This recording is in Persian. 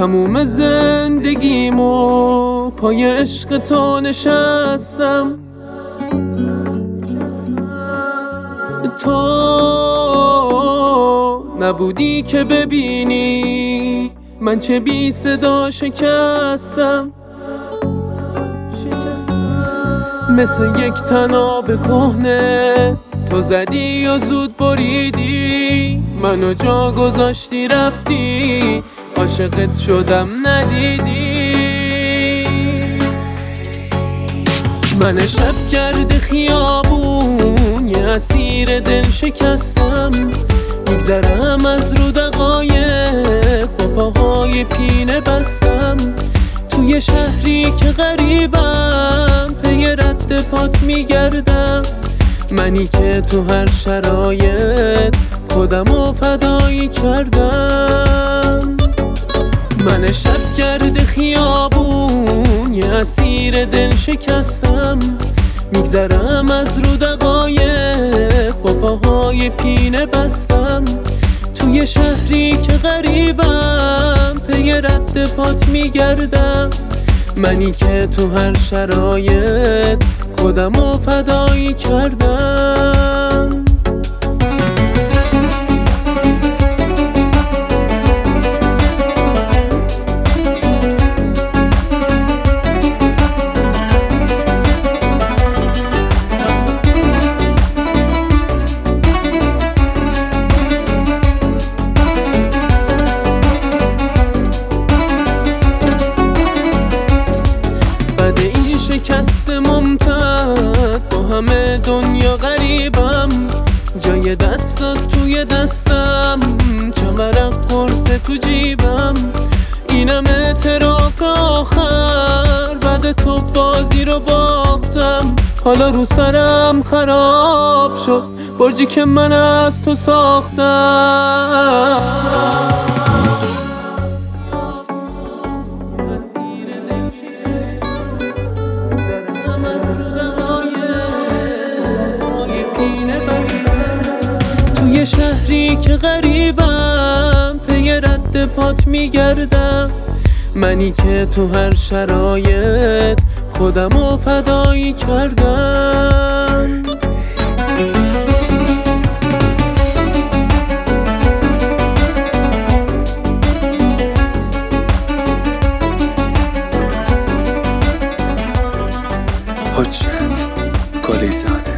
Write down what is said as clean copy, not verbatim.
تموم زندگیمو پای عشق تو نشستم. تو نبودی که ببینی من چه بی صدا شکستم. مثل یک طناب کهنه تو زدی و زود بریدی، منو جا گذاشتی رفتی، عاشقت شدم ندیدی. من شب کرده خیابون یه اسیر دل شکستم، میگذرم از رو دقایق با پاهای پینه بستم. توی شهری که غریبم پی رد پات میگردم، منی که تو هر شرایط خودمو فدایی کردم. من شب گرد خیابون یه اسیر دل شکستم، میگذرم از رو دقایق با پاهای پینه بستم. توی شهری که غریبم پی رد پات میگردم، منی که تو هر شرایط خودمو فدایی کردم. شکست ممتد با همه دنیا غریبم، جای دستات توی دستم، چمرق پرسه تو جیبم. اینم اعتراف آخر، بعد تو بازی رو باختم. حالا رو سرم خراب شد برجی که من از تو ساختم. توی شهری که غریبم پی رد پات میگردم، منی که تو هر شرایط خودمو فدایی کردم. حجت گلی زاده.